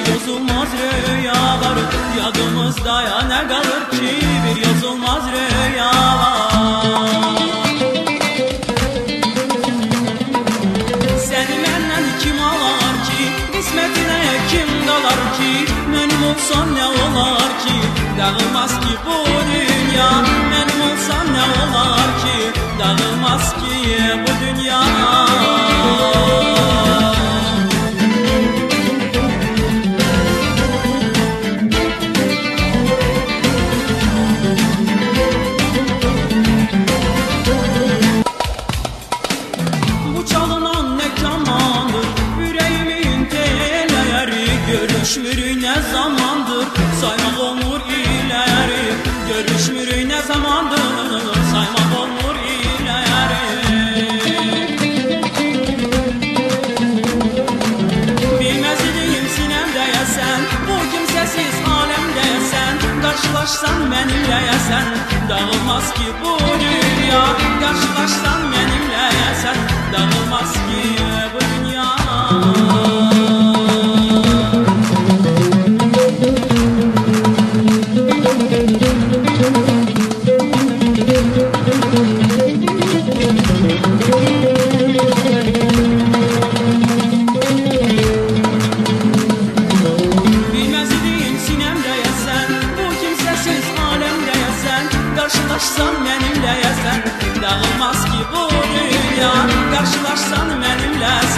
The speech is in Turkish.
yazılmaz rüyalar. Yadımızda ya ne kalır ki bir yazılmaz rüyalar. Seni benden kim alar ki, kısmetine kim dalar ki? Benim olsan ne olar ki, dağılmaz ki bu dünya. Benim olsan ne olar ki, dağılmaz ki bu dünya. Görüşmürük ne zamandır, saymak olmur ileri. Görüşmürük ne zamandır, saymak olmur ileri. Bilmez idim sinemde yesen, bu kimsesiz alemde yesen. Karşılaşsan benimle yesen, dağılmaz ki bu dünya. Karşılaşsan benimle yesen, dağılmaz ki bu dünya. Karşılaşsan benimle yesen, dağılmaz ki bu dünya. Karşılaşsan benimle